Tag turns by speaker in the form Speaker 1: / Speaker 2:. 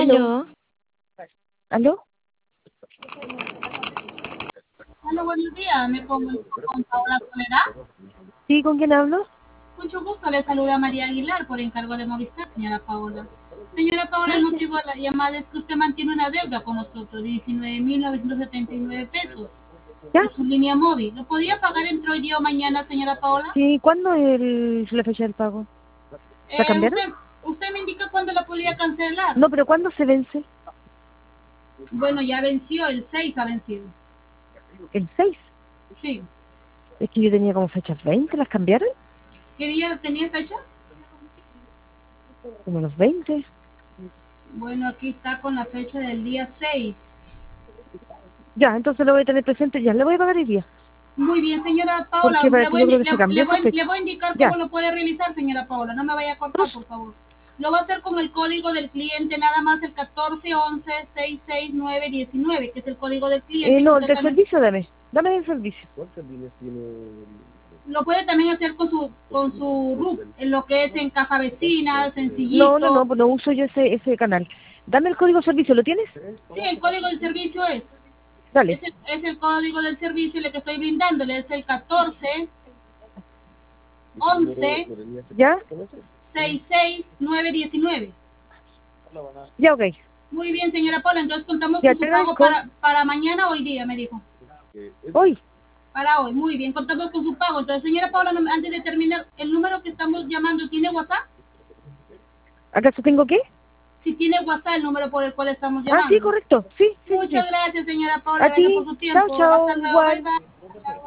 Speaker 1: Aló.
Speaker 2: ¿Aló?
Speaker 3: Hola, buenos días. Me comunico con Paola Soledad.
Speaker 2: ¿Sí? ¿Con quién hablo?
Speaker 3: Mucho gusto. Le saluda María Aguilar por encargo de Movistar, señora Paola. Señora Paola, el motivo de la llamada es que usted mantiene una deuda con nosotros de 19.979 pesos
Speaker 2: ¿Ya?
Speaker 3: por su línea móvil. ¿Lo podía pagar entre hoy día o mañana, señora Paola?
Speaker 2: Sí, ¿cuándo es la fecha del pago? ¿La cambiaron?
Speaker 3: Usted me indica cuándo la podía cancelar.
Speaker 2: No, pero ¿cuándo se vence?
Speaker 3: Bueno, ya venció, el 6 ha vencido.
Speaker 2: ¿El 6?
Speaker 3: Sí.
Speaker 2: Es que yo tenía como fechas 20, ¿las cambiaron?
Speaker 3: ¿Qué día tenía fecha?
Speaker 2: Como los 20.
Speaker 3: Bueno, aquí está con la fecha del día 6.
Speaker 2: Ya, entonces lo voy a tener presente, ya le voy a pagar el día.
Speaker 3: Muy bien, señora Paola,
Speaker 2: Porque parece, yo creo que se cambió esa
Speaker 3: le
Speaker 2: fecha.
Speaker 3: voy a indicar
Speaker 2: Ya.
Speaker 3: cómo lo puede realizar, señora Paola. No me vaya a cortar, por favor. Lo va a hacer con el código del cliente, nada más el 1411-66919, que es el código del cliente.
Speaker 2: No,
Speaker 3: Que
Speaker 2: el
Speaker 3: usted
Speaker 2: del
Speaker 3: también
Speaker 2: servicio dame. Dame el servicio.
Speaker 3: lo puede también hacer con su RUC, en lo que es en caja vecina,
Speaker 2: No,
Speaker 3: sencillito.
Speaker 2: pues no uso yo ese canal. Dame el código servicio, ¿lo tienes?
Speaker 3: Sí, el código del servicio
Speaker 2: Dale.
Speaker 3: es el código del servicio el que estoy brindándole, es el 14 11
Speaker 2: ¿Ya?
Speaker 3: 66919.
Speaker 2: Ya, ok.
Speaker 3: Muy bien, señora Paula, entonces contamos
Speaker 2: Ya
Speaker 3: con
Speaker 2: te
Speaker 3: su pago
Speaker 2: agradezco.
Speaker 3: para mañana o hoy día, me dijo.
Speaker 2: Hoy.
Speaker 3: Para hoy, muy bien, contamos con su pago. Entonces, señora Paula, antes de terminar, ¿el número que estamos llamando tiene WhatsApp?
Speaker 2: ¿Acaso tengo qué?
Speaker 3: Si tiene WhatsApp, el número por el cual estamos
Speaker 2: Ah, sí,
Speaker 3: llamando.
Speaker 2: correcto. Sí.
Speaker 3: Muchas gracias, señora Paula,
Speaker 2: A
Speaker 3: gracias por
Speaker 2: ti.
Speaker 3: su
Speaker 2: Chao,
Speaker 3: tiempo.
Speaker 2: chao.
Speaker 3: Hasta luego, bye
Speaker 2: Igual.
Speaker 3: bye.